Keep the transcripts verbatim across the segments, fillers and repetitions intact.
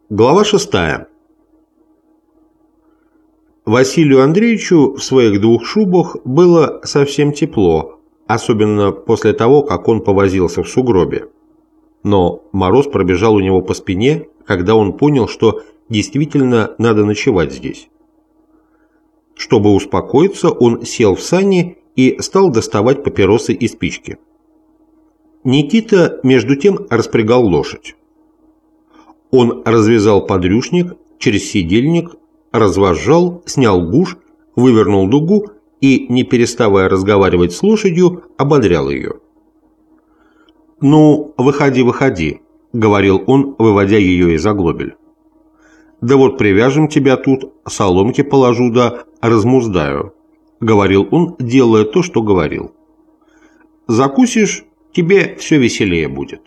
Глава шестая. Василию Андреевичу в своих двух шубах было совсем тепло, особенно после того, как он повозился в сугробе. Но мороз пробежал у него по спине, когда он понял, что действительно надо ночевать здесь. Чтобы успокоиться, он сел в сани и стал доставать папиросы и спички. Никита, между тем, распрягал лошадь. Он развязал подрюшник через сидельник, развозжал, снял гуж, вывернул дугу и, не переставая разговаривать с лошадью, ободрял ее. «Ну, выходи, выходи», — говорил он, выводя ее из оглобель. «Да вот привяжем тебя тут, соломки положу да размуздаю», — говорил он, делая то, что говорил. «Закусишь, тебе все веселее будет».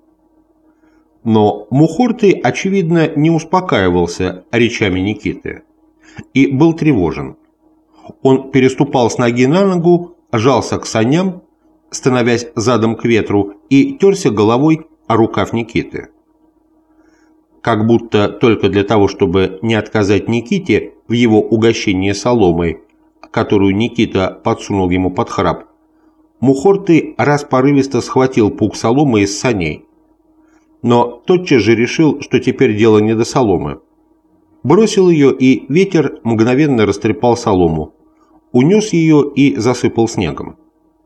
Но Мухортый, очевидно, не успокаивался речами Никиты и был тревожен. Он переступал с ноги на ногу, жался к саням, становясь задом к ветру, и терся головой о рукав Никиты. Как будто только для того, чтобы не отказать Никите в его угощении соломой, которую Никита подсунул ему под храп, Мухортый раз порывисто схватил пук соломы из саней. Но тотчас же решил, что теперь дело не до соломы. Бросил ее, и ветер мгновенно растрепал солому, унес ее и засыпал снегом.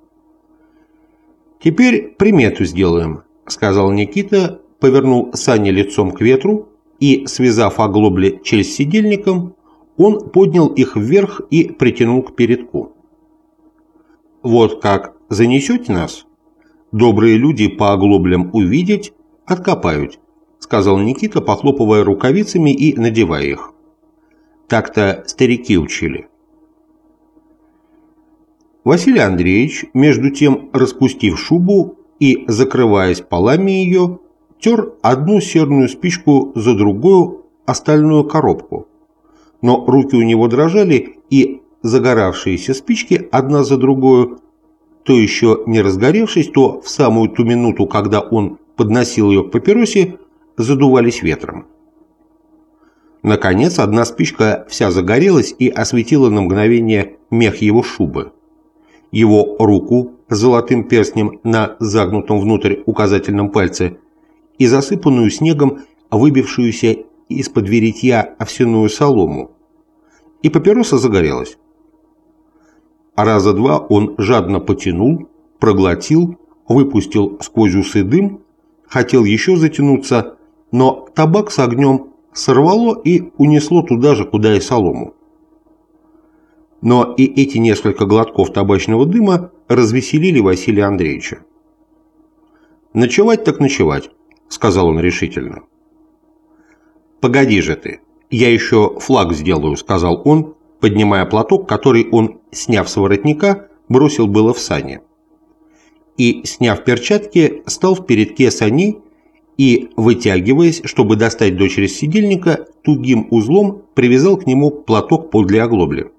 «Теперь примету сделаем», — сказал Никита, повернул сани лицом к ветру и, связав оглобли через сидельником, он поднял их вверх и притянул к передку. «Вот как занесете нас, добрые люди по оглоблям увидеть, откопают», — сказал Никита, похлопывая рукавицами и надевая их. Так-то старики учили. Василий Андреевич, между тем распустив шубу и, закрываясь полами ее, тер одну серную спичку за другую остальную коробку. Но руки у него дрожали, и загоравшиеся спички одна за другую, то еще не разгоревшись, то в самую ту минуту, когда он подносил ее к папиросе, задувались ветром. Наконец, одна спичка вся загорелась и осветила на мгновение мех его шубы, его руку с золотым перстнем на загнутом внутрь указательном пальце и засыпанную снегом выбившуюся из-под веретья овсяную солому. И папироса загорелась. А раза два он жадно потянул, проглотил, выпустил сквозь усы дым, хотел еще затянуться, но табак с огнем сорвало и унесло туда же, куда и солому. Но и эти несколько глотков табачного дыма развеселили Василия Андреевича. «Ночевать так ночевать», — сказал он решительно. «Погоди же ты, я еще флаг сделаю», — сказал он, поднимая платок, который он, сняв с воротника, бросил было в сани. И, сняв перчатки, стал в передке саней и, вытягиваясь, чтобы достать дочери с сидельника, тугим узлом привязал к нему платок подле оглобли.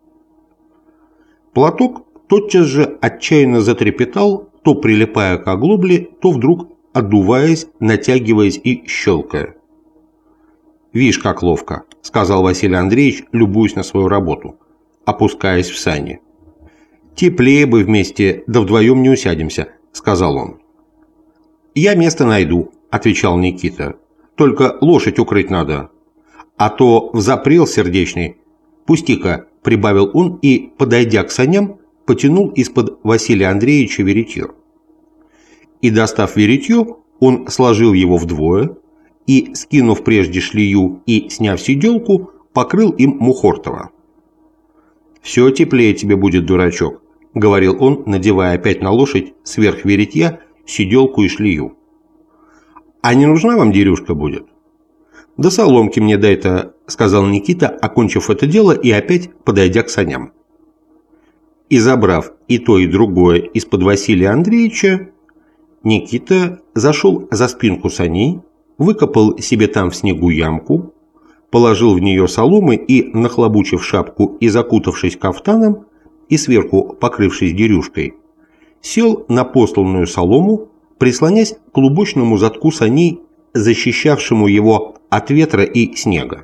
Платок тотчас же отчаянно затрепетал, то прилипая к оглобле, то вдруг отдуваясь, натягиваясь и щелкая. «Вишь, как ловко», — сказал Василий Андреевич, любуясь на свою работу, опускаясь в сани. «Теплее бы вместе, да вдвоем не усядемся», — сказал он. «Я место найду», — отвечал Никита. «Только лошадь укрыть надо. А то взапрел сердечный. Пусти-ка», — прибавил он и, подойдя к саням, потянул из-под Василия Андреевича веретье. И, достав веретье, он сложил его вдвое и, скинув прежде шлею и сняв сиделку, покрыл им Мухортова. «Все теплее тебе будет, дурачок», — говорил он, надевая опять на лошадь сверх веретья сиделку и шлею. «А не нужна вам дерюшка будет?» «Да соломки мне дай-то», — сказал Никита, окончив это дело и опять подойдя к саням. И забрав и то, и другое из-под Василия Андреевича, Никита зашел за спинку саней, выкопал себе там в снегу ямку, положил в нее соломы и, нахлобучив шапку и закутавшись кафтаном и сверху покрывшись дерюшкой, сел на посланную солому, прислонясь к клубочному задку саней, защищавшему его от ветра и снега.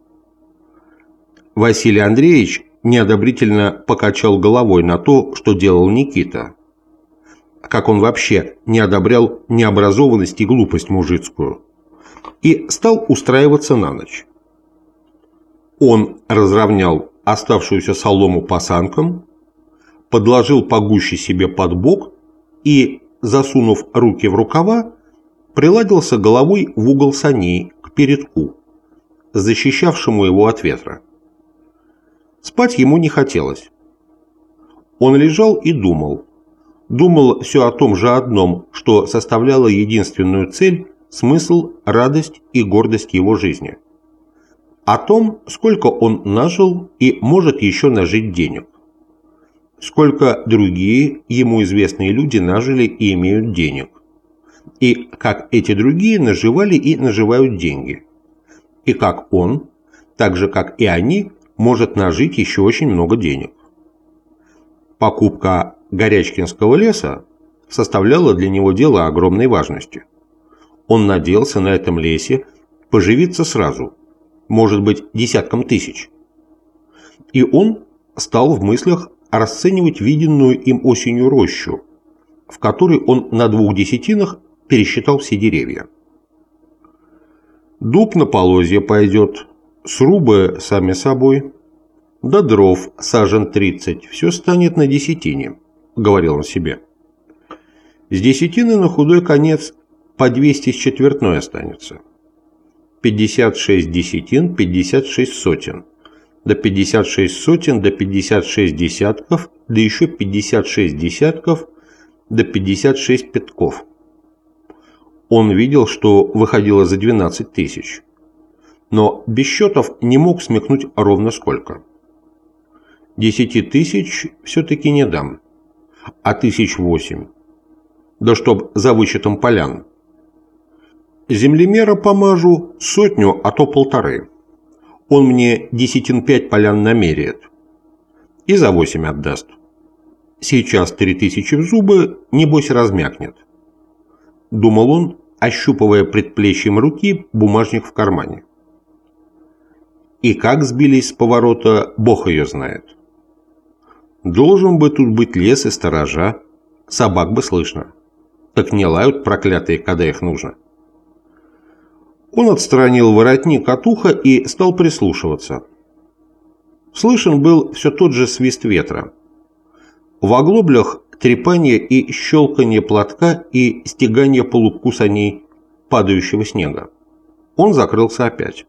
Василий Андреевич неодобрительно покачал головой на то, что делал Никита. Как он вообще не одобрял необразованность и глупость мужицкую. И стал устраиваться на ночь. Он разровнял оставшуюся солому по санкам, подложил погуще себе под бок и, засунув руки в рукава, приладился головой в угол саней к передку, защищавшему его от ветра. Спать ему не хотелось. Он лежал и думал. Думал все о том же одном, что составляло единственную цель, смысл, радость и гордость его жизни. О том, сколько он нажил и может еще нажить денег. Сколько другие ему известные люди нажили и имеют денег. И как эти другие наживали и наживают деньги. И как он, так же как и они, может нажить еще очень много денег. Покупка Горячкинского леса составляла для него дело огромной важности. Он надеялся на этом лесе поживиться сразу, может быть, десятком тысяч. И он стал в мыслях расценивать виденную им осенью рощу, в которой он на двух десятинах пересчитал все деревья. Дуб на полозье пойдет, срубы сами собой, да дров сажен тридцать, все станет на десятине, говорил он себе. С десятины на худой конец по двести с четвертной останется. пятьдесят шесть десятин, пятьдесят шесть сотен, да пятьдесят шесть сотен, да пятьдесят шесть десятков, да еще пятьдесят шесть десятков, да пятьдесят шесть пятков. Он видел, что выходило за двенадцать тысяч, но без счетов не мог смекнуть ровно сколько. Десяти тысяч все-таки не дам, а тысяч восемь, да чтоб за вычетом полян. Землемера помажу сотню, а то полторы. Он мне десятин пять полян намеряет и за восемь отдаст. Сейчас три тысячи в зубы, небось, размякнет. Думал он, ощупывая предплечьем руки бумажник в кармане. И как сбились с поворота, бог ее знает. Должен бы тут быть лес и сторожа, собак бы слышно. Так не лают проклятые, когда их нужно. Он отстранил воротник от уха и стал прислушиваться. Слышен был все тот же свист ветра. В оглоблях трепанье и щелканье платка и стегание по лубку саней падающего снега. Он закрылся опять.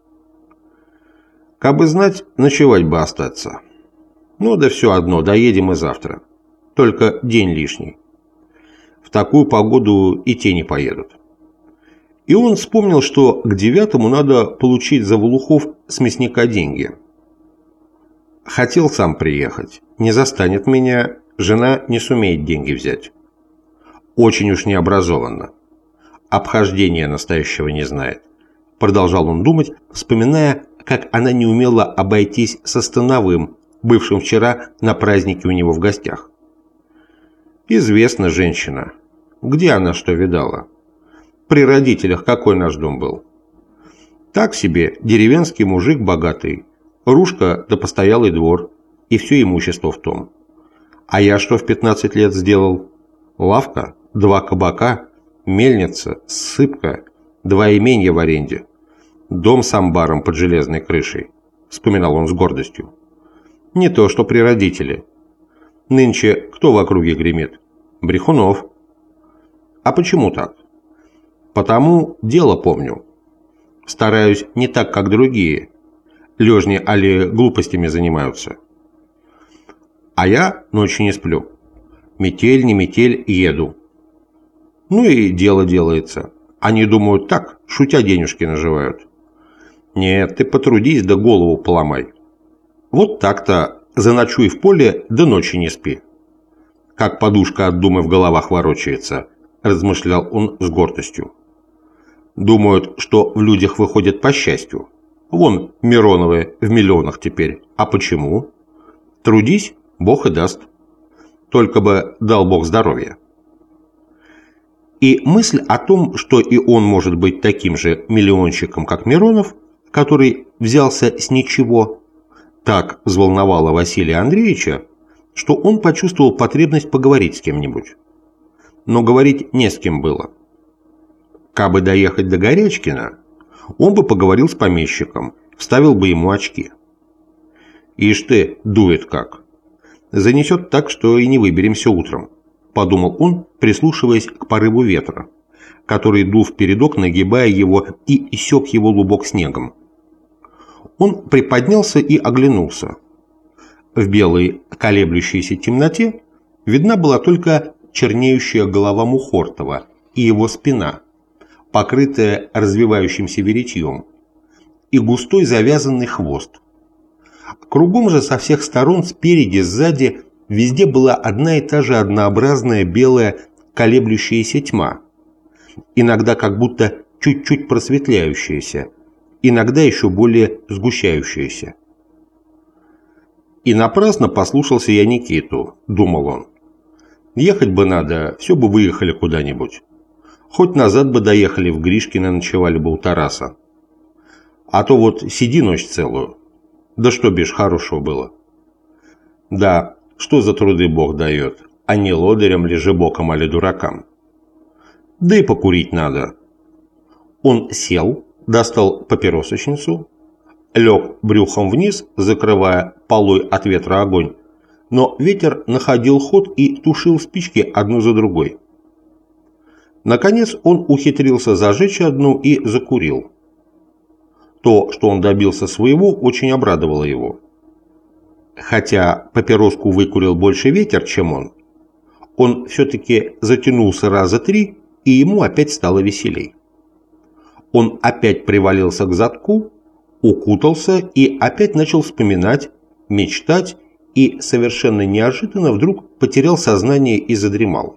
Кабы знать, ночевать бы остаться. Ну да все одно, доедем и завтра. Только день лишний. В такую погоду и те не поедут. И он вспомнил, что к девятому надо получить за Волухов с мясника деньги. Хотел сам приехать. Не застанет меня, жена не сумеет деньги взять. Очень уж необразованно. Обхождения настоящего не знает. Продолжал он думать, вспоминая, как она не умела обойтись со Становым, бывшим вчера на празднике у него в гостях. Известна женщина. Где она что видала? При родителях какой наш дом был? Так себе деревенский мужик богатый, ружка да постоялый двор, и все имущество в том. А я что в пятнадцать лет сделал? Лавка, два кабака, мельница, сыпка, два именья в аренде, дом с амбаром под железной крышей, вспоминал он с гордостью. Не то, что при родителе. Нынче кто в округе гремит? Брехунов. А почему так? Потому дело помню. Стараюсь не так, как другие. Лежни али глупостями занимаются. А я ночью не сплю. Метель, не метель, еду. Ну и дело делается. Они думают так, шутя денежки наживают. Нет, ты потрудись да голову поломай. Вот так-то заночуй в поле, да ночи не спи. Как подушка от думы в головах ворочается, размышлял он с гордостью. Думают, что в людях выходит по счастью. Вон Мироновы в миллионах теперь. А почему? Трудись, Бог и даст. Только бы дал Бог здоровья. И мысль о том, что и он может быть таким же миллионщиком, как Миронов, который взялся с ничего, так взволновала Василия Андреевича, что он почувствовал потребность поговорить с кем-нибудь. Но говорить не с кем было. Кабы доехать до Горячкина, он бы поговорил с помещиком, вставил бы ему очки. «Ишь ты, дует как! Занесет так, что и не выберемся утром», — подумал он, прислушиваясь к порыву ветра, который дул впередок, нагибая его и сёк его лубок снегом. Он приподнялся и оглянулся. В белой колеблющейся темноте видна была только чернеющая голова Мухортова и его спина, покрытая развивающимся веретьем, и густой завязанный хвост. Кругом же со всех сторон, спереди, сзади, везде была одна и та же однообразная белая колеблющаяся тьма, иногда как будто чуть-чуть просветляющаяся, иногда еще более сгущающаяся. «И напрасно послушался я Никиту», — думал он. «Ехать бы надо, все бы выехали куда-нибудь. Хоть назад бы доехали, в Гришкино ночевали бы у Тараса. А то вот сиди ночь целую. Да что бишь хорошего было? Да, что за труды Бог дает, а не лодырям, лежебокам, али дуракам. Да и покурить надо». Он сел, достал папиросочницу, лег брюхом вниз, закрывая полой от ветра огонь, но ветер находил ход и тушил спички одну за другой. Наконец он ухитрился зажечь одну и закурил. То, что он добился своего, очень обрадовало его. Хотя папироску выкурил больше ветер, чем он, он все-таки затянулся раза три, и ему опять стало веселей. Он опять привалился к задку, укутался и опять начал вспоминать, мечтать, и совершенно неожиданно вдруг потерял сознание и задремал.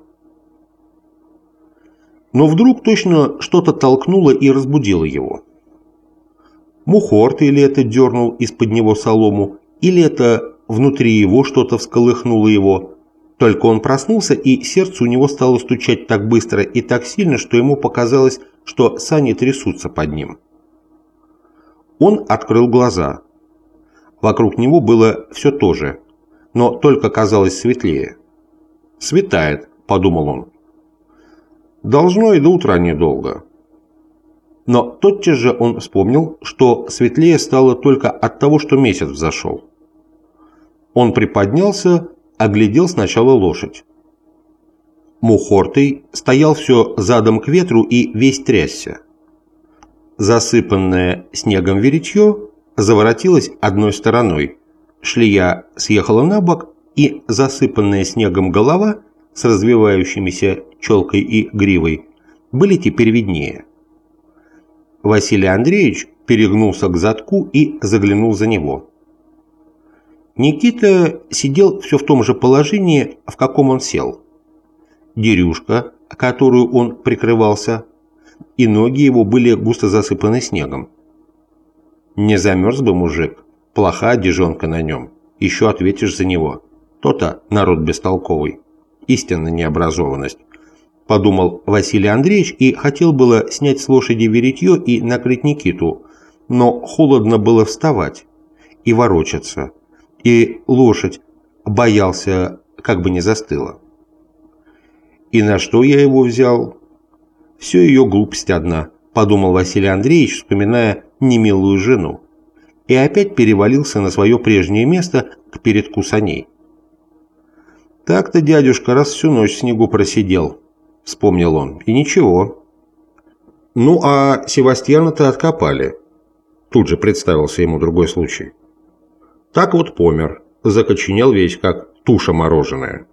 Но вдруг точно что-то толкнуло и разбудило его. Мухорт или это дернул из-под него солому, или это внутри его что-то всколыхнуло его. Только он проснулся, и сердце у него стало стучать так быстро и так сильно, что ему показалось, что сани трясутся под ним. Он открыл глаза. Вокруг него было все то же, но только казалось светлее. «Светает», — подумал он. «Должно и до утра недолго». Но тотчас же он вспомнил, что светлее стало только от того, что месяц взошел. Он приподнялся, оглядел сначала лошадь. Мухортый стоял все задом к ветру и весь трясся. Засыпанное снегом веретье заворотилось одной стороной, шлея съехала на бок, и засыпанная снегом голова с развивающимися челкой и гривой были теперь виднее. Василий Андреевич перегнулся к задку и заглянул за него. Никита сидел все в том же положении, в каком он сел. Дерюшка, которую он прикрывался, и ноги его были густо засыпаны снегом. Не замерз бы мужик, плоха одежонка на нем, еще ответишь за него. То-то народ бестолковый, истинная необразованность, подумал Василий Андреевич и хотел было снять с лошади веретье и накрыть Никиту, но холодно было вставать и ворочаться, и лошадь боялся, как бы не застыла. И на что я его взял? Все ее глупость одна, подумал Василий Андреевич, вспоминая немилую жену, и опять перевалился на свое прежнее место к передку саней. «Так-то, дядюшка, раз всю ночь в снегу просидел», — вспомнил он, — «и ничего». «Ну, а Севастьяна-то откопали», — тут же представился ему другой случай. «Так вот помер, закоченел весь, как туша мороженая».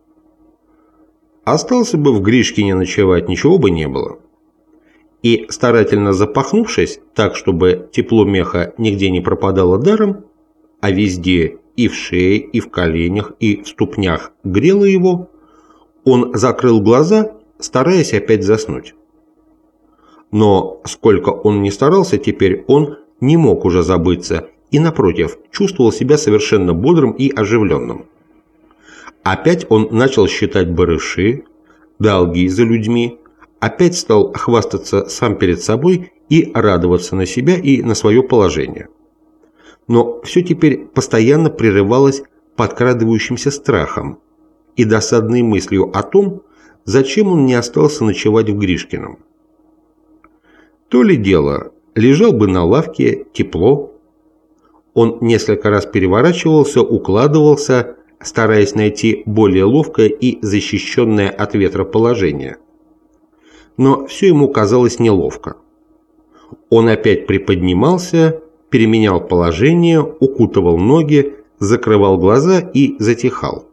Остался бы в Гришкине ночевать, ничего бы не было. И, старательно запахнувшись так, чтобы тепло меха нигде не пропадало даром, а везде, и в шее, и в коленях, и в ступнях грело его, он закрыл глаза, стараясь опять заснуть. Но сколько он ни старался теперь, он не мог уже забыться и, напротив, чувствовал себя совершенно бодрым и оживленным. Опять он начал считать барыши, долги за людьми, опять стал хвастаться сам перед собой и радоваться на себя и на свое положение. Но все теперь постоянно прерывалось подкрадывающимся страхом и досадной мыслью о том, зачем он не остался ночевать в Гришкином. То ли дело, лежал бы на лавке, тепло. Он несколько раз переворачивался, укладывался, стараясь найти более ловкое и защищенное от ветра положение. Но все ему казалось неловко. Он опять приподнимался, переменял положение, укутывал ноги, закрывал глаза и затихал.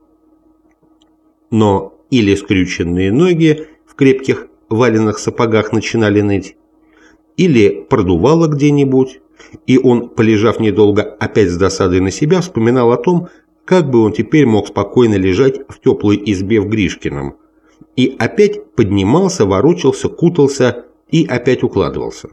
Но или скрюченные ноги в крепких валенных сапогах начинали ныть, или продувало где-нибудь, и он, полежав недолго, опять с досадой на себя вспоминал о том, как бы он теперь мог спокойно лежать в теплой избе в Гришкином, и опять поднимался, ворочался, кутался и опять укладывался.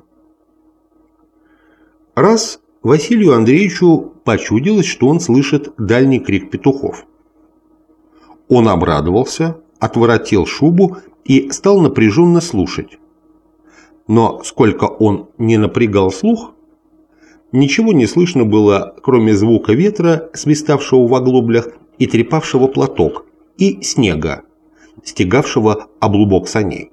Раз Василию Андреевичу почудилось, что он слышит дальний крик петухов. Он обрадовался, отворотил шубу и стал напряженно слушать. Но сколько он не напрягал слух, ничего не слышно было, кроме звука ветра, свиставшего в оглоблях и трепавшего платок, и снега, стегавшего облубок саней.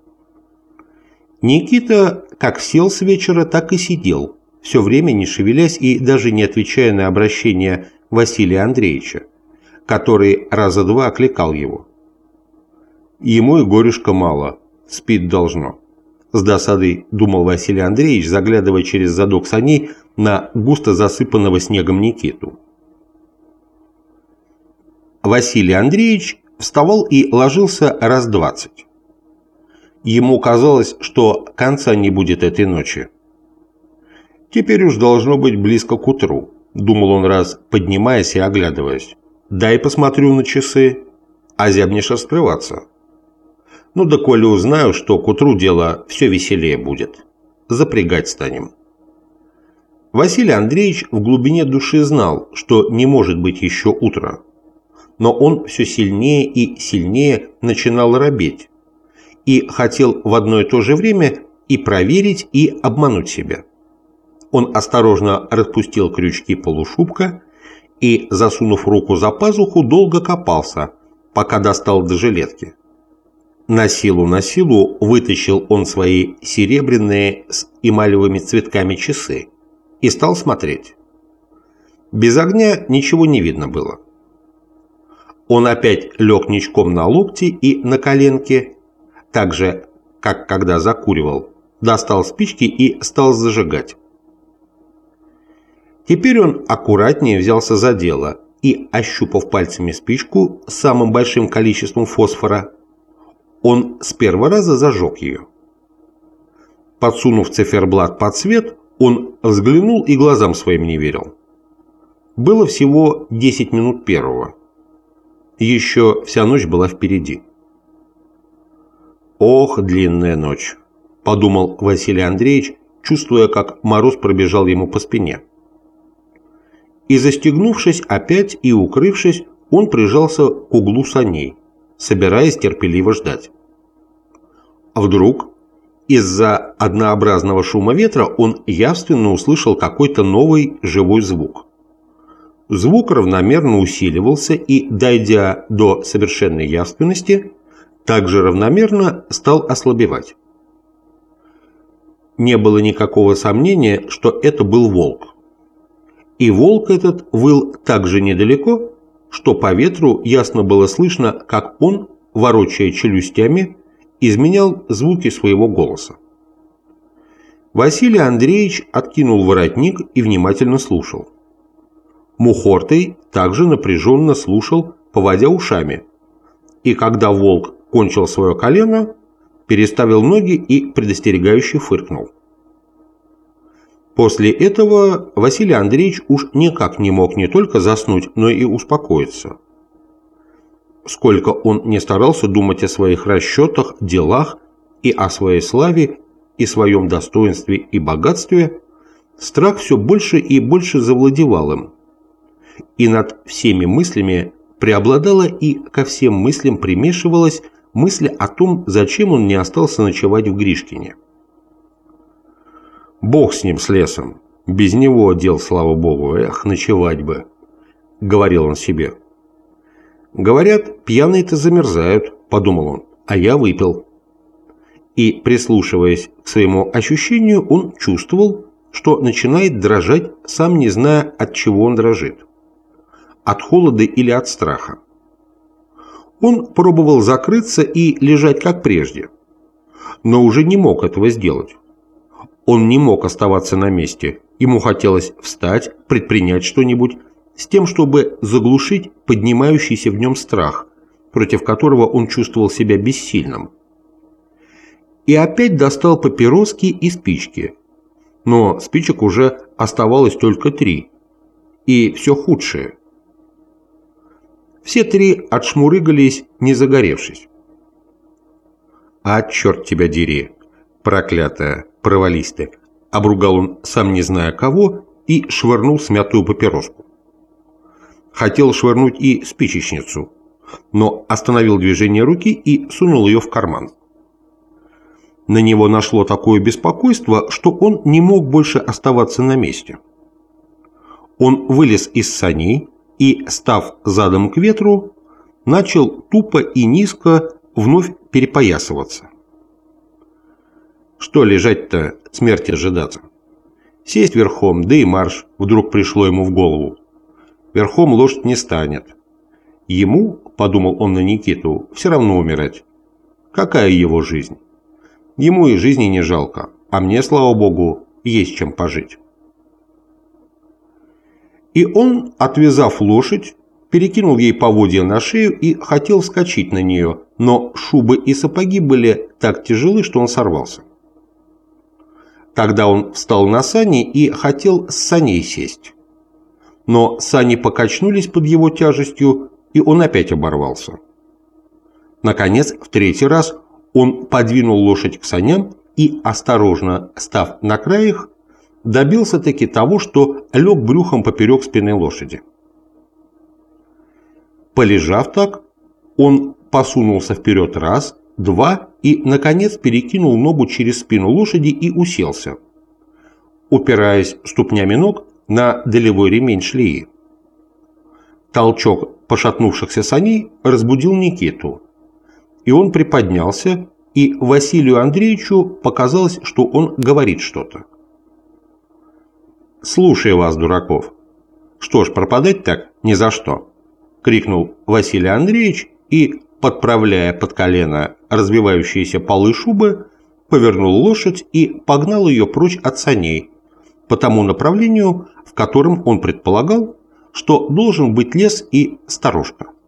Никита как сел с вечера, так и сидел, все время не шевелясь и даже не отвечая на обращение Василия Андреевича, который раза два окликал его. Ему и горюшка мало, спит должно. С досадой думал Василий Андреевич, заглядывая через задок саней на густо засыпанного снегом Никиту. Василий Андреевич вставал и ложился раз двадцать. Ему казалось, что конца не будет этой ночи. «Теперь уж должно быть близко к утру», — думал он раз, поднимаясь и оглядываясь. «Дай посмотрю на часы, а зябнешь раскрываться. Ну да коли узнаю, что к утру дело все веселее будет. Запрягать станем». Василий Андреевич в глубине души знал, что не может быть еще утро. Но он все сильнее и сильнее начинал робеть. И хотел в одно и то же время и проверить, и обмануть себя. Он осторожно распустил крючки полушубка и, засунув руку за пазуху, долго копался, пока достал до жилетки. На силу на силу вытащил он свои серебряные с эмалевыми цветками часы и стал смотреть. Без огня ничего не видно было. Он опять лег ничком на локти и на коленке, так же, как когда закуривал, достал спички и стал зажигать. Теперь он аккуратнее взялся за дело и, ощупав пальцами спичку с самым большим количеством фосфора, он с первого раза зажег ее. Подсунув циферблат под свет, он взглянул и глазам своим не верил. Было всего десять минут первого. Еще вся ночь была впереди. «Ох, длинная ночь», — подумал Василий Андреевич, чувствуя, как мороз пробежал ему по спине. И, застегнувшись опять и укрывшись, он прижался к углу саней, собираясь терпеливо ждать. А вдруг из-за однообразного шума ветра он явственно услышал какой-то новый живой звук. Звук равномерно усиливался и, дойдя до совершенной явственности, также равномерно стал ослабевать. Не было никакого сомнения, что это был волк. И волк этот выл так же недалеко, что по ветру ясно было слышно, как он, ворочая челюстями, изменял звуки своего голоса. Василий Андреевич откинул воротник и внимательно слушал. Мухортый также напряженно слушал, поводя ушами, и когда волк кончил свое колено, переставил ноги и предостерегающе фыркнул. После этого Василий Андреевич уж никак не мог не только заснуть, но и успокоиться. Сколько он не старался думать о своих расчетах, делах и о своей славе и своем достоинстве и богатстве, страх все больше и больше завладевал им. И над всеми мыслями преобладала и ко всем мыслям примешивалась мысли о том, зачем он не остался ночевать в Гришкине. «Бог с ним, с лесом. Без него дел, слава богу. Эх, ночевать бы», — говорил он себе. «Говорят, пьяные-то замерзают», — подумал он, — «а я выпил». И, прислушиваясь к своему ощущению, он чувствовал, что начинает дрожать, сам не зная, от чего он дрожит. От холода или от страха. Он пробовал закрыться и лежать как прежде, но уже не мог этого сделать. Он не мог оставаться на месте, ему хотелось встать, предпринять что-нибудь с тем, чтобы заглушить поднимающийся в нем страх, против которого он чувствовал себя бессильным. И опять достал папироски и спички, но спичек уже оставалось только три, и все худшее. Все три отшмурыгались, не загоревшись. «А, черт тебя дери, проклятая, провались ты!» — обругал он, сам не зная кого, и швырнул смятую папироску. Хотел швырнуть и спичечницу, но остановил движение руки и сунул ее в карман. На него нашло такое беспокойство, что он не мог больше оставаться на месте. Он вылез из саней и, став задом к ветру, начал тупо и низко вновь перепоясываться. Что лежать-то, смерти ожидаться? Сесть верхом, да и марш, вдруг пришло ему в голову. Верхом лошадь не станет. Ему, подумал он на Никиту, все равно умирать. Какая его жизнь? Ему и жизни не жалко, а мне, слава богу, есть чем пожить. И он, отвязав лошадь, перекинул ей поводья на шею и хотел вскочить на нее, но шубы и сапоги были так тяжелы, что он сорвался. Тогда он встал на сани и хотел с саней сесть. Но сани покачнулись под его тяжестью, и он опять оборвался. Наконец, в третий раз он подвинул лошадь к саням и, осторожно став на край их, добился-таки того, что лег брюхом поперек спины лошади. Полежав так, он посунулся вперед раз, два и, наконец, перекинул ногу через спину лошади и уселся, упираясь ступнями ног на долевой ремень шлеи. Толчок пошатнувшихся саней разбудил Никиту, и он приподнялся, и Василию Андреевичу показалось, что он говорит что-то. «Слушай вас, дураков! Что ж, пропадать так ни за что!» — крикнул Василий Андреевич и, подправляя под колено развивающиеся полы шубы, повернул лошадь и погнал ее прочь от саней по тому направлению, в котором он предполагал, что должен быть лес и сторожка.